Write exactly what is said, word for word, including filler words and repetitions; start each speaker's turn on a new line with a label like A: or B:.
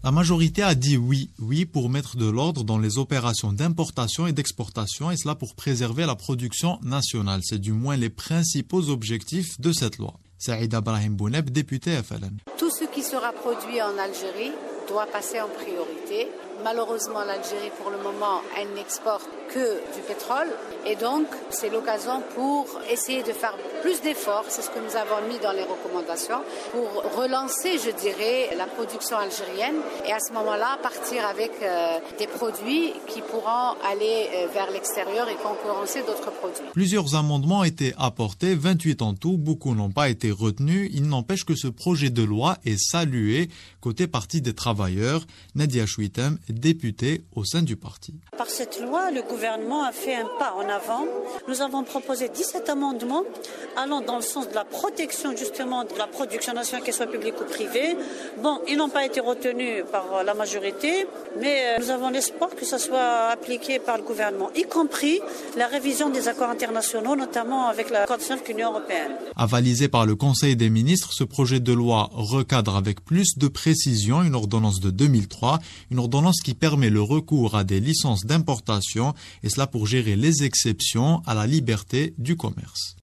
A: La majorité a dit oui, oui pour mettre de l'ordre dans les opérations d'importation et d'exportation et cela pour préserver la production nationale. C'est du moins les principaux objectifs de cette loi. Saïda Brahim Bouneb, député F L N.
B: Tout ce qui sera produit en Algérie doit passer en priorité. Malheureusement, l'Algérie, pour le moment, elle n'exporte que du pétrole. Et donc, c'est l'occasion pour essayer de faire plus d'efforts, c'est ce que nous avons mis dans les recommandations, pour relancer, je dirais, la production algérienne. Et à ce moment-là, partir avec euh, des produits qui pourront aller euh, vers l'extérieur et concurrencer d'autres produits.
A: Plusieurs amendements ont été apportés, vingt-huit en tout. Beaucoup n'ont pas été retenus. Il n'empêche que ce projet de loi est salué côté Parti des travailleurs. Nadia Chouitem, députée au sein du parti.
C: Par cette loi, le gouvernement a fait un pas en avant. Nous avons proposé dix-sept amendements allant dans le sens de la protection justement de la production nationale, qu'elle soit publique ou privée. Bon, ils n'ont pas été retenus par la majorité, mais nous avons l'espoir que ça soit appliqué par le gouvernement, y compris la révision des accords internationaux, notamment avec l'accord de l'Union européenne.
A: Avalisé par le Conseil des ministres, ce projet de loi recadre avec plus de précision une ordonnance de deux mille trois, une ordonnance qui permet le recours à des licences d'importation, et cela pour gérer les exceptions à la liberté du commerce.